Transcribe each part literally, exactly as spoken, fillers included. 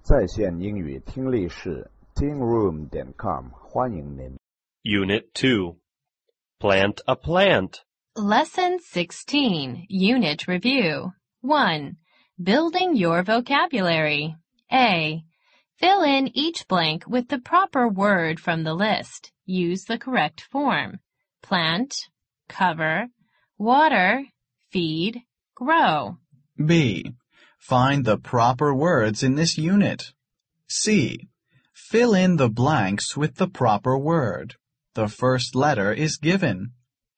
在线英语听力室 tingroom 点 com 欢迎您。 Unit two. Plant a plant. Lesson sixteen, Unit Review. one. Building your vocabulary. A. Fill in each blank with the proper word from the list. Use the correct form. Plant, cover, water, feed, grow. B. Find the proper words in this unit. C. Fill in the blanks with the proper word. The first letter is given.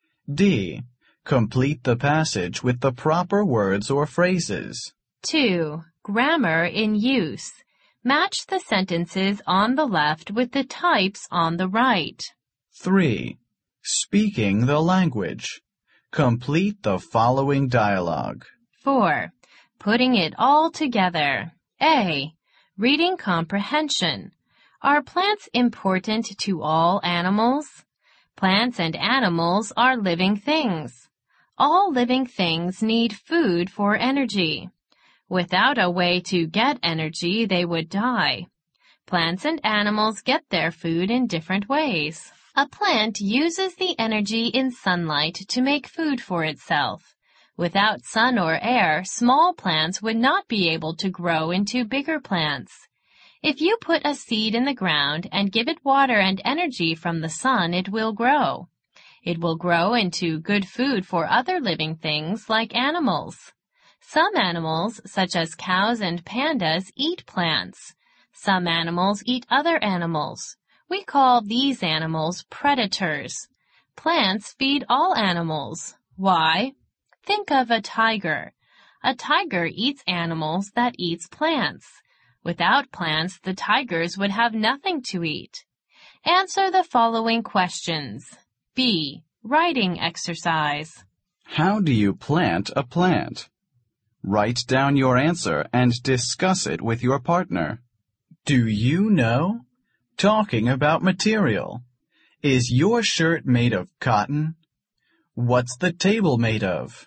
D. Complete the passage with the proper words or phrases. two. Grammar in use. Match the sentences on the left with the types on the right. three. Speaking the language. Complete the following dialogue. four. Putting it all together. A. Reading comprehension. Are plants important to all animals? Plants and animals are living things. All living things need food for energy. Without a way to get energy, they would die. Plants and animals get their food in different ways. A plant uses the energy in sunlight to make food for itself. Without sun or air, small plants would not be able to grow into bigger plants. If you put a seed in the ground and give it water and energy from the sun, it will grow. It will grow into good food for other living things like animals. Some animals, such as cows and pandas, eat plants. Some animals eat other animals. We call these animals predators. Plants feed all animals. Why? Think of a tiger. A tiger eats animals that eats plants. Without plants, the tigers would have nothing to eat. Answer the following questions. B. Writing exercise. How do you plant a plant? Write down your answer and discuss it with your partner. Do you know? Talking about material. Is your shirt made of cotton? What's the table made of?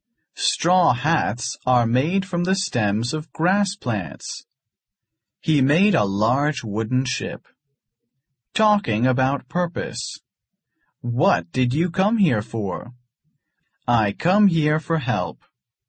Straw hats are made from the stems of grass plants. He made a large wooden ship. Talking about purpose. What did you come here for? I come here for help.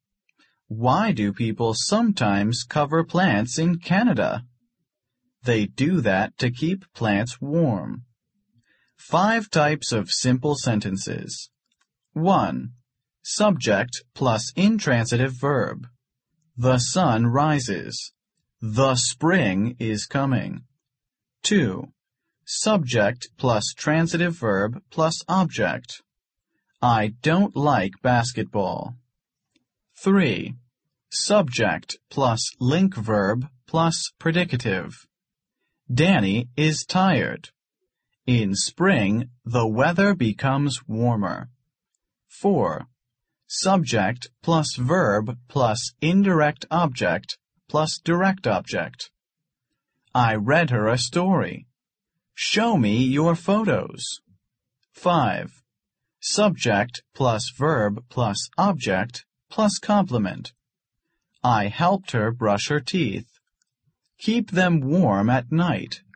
Why do people sometimes cover plants in Canada? They do that to keep plants warm. Five types of simple sentences. one. Subject plus intransitive verb. The sun rises. The spring is coming. two. Subject plus transitive verb plus object. I don't like basketball. three. Subject plus link verb plus predicative. Danny is tired. In spring, the weather becomes warmer. four. Subject plus verb plus indirect object plus direct object. I read her a story. Show me your photos. five. Subject plus verb plus object plus complement. I helped her brush her teeth. Keep them warm at night.